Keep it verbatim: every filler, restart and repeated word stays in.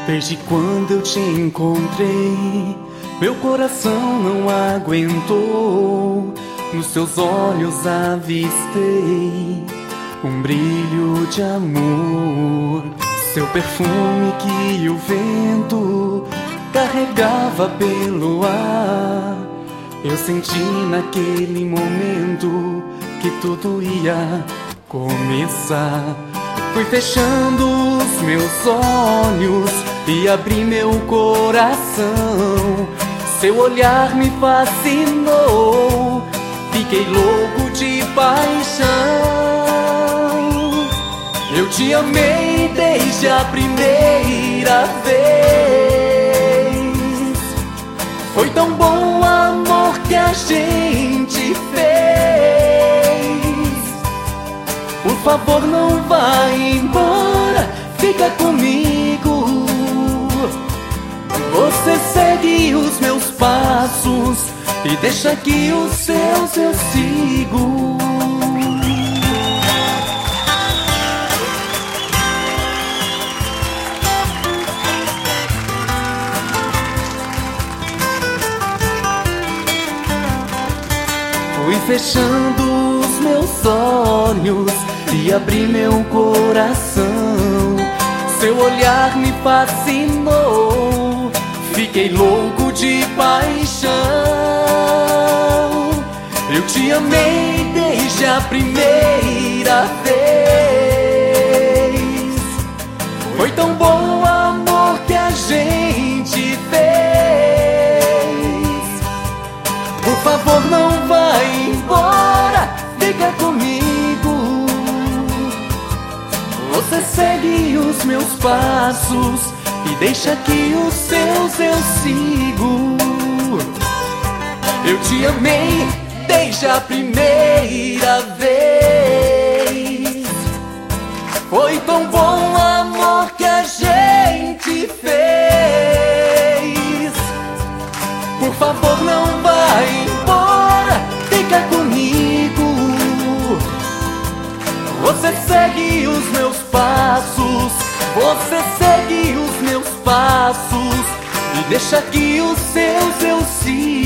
Desde quando eu te encontrei, meu coração não aguentou. Nos seus olhos avistei um brilho de amor. Seu perfume que o vento carregava pelo ar. Eu senti naquele momento que tudo ia começar. Fui fechando os meus olhos e abri meu coração. Seu olhar me fascinou, fiquei louco de paixão. Eu te amei desde a primeira vez. Foi tão bom o amor que a gente fez. Por favor, não vá embora, fica comigo. Você segue os meus passos e deixa que os seus eu sigo. Fui fechando os meus olhos e abri meu coração. Seu olhar me fascinou, fiquei louco de paixão. Eu te amei desde a primeira vez. Foi tão bom o amor que a gente fez. Por favor, não vá embora, fica comigo. Você segue os meus passos e deixa que os seus eu sigo. Eu te amei desde a primeira vez. Foi tão bom o amor que a gente fez. Por favor, não vá embora, fica comigo. Você segue os meus passos, você segue os meus passos e deixa que os seus eu sigo.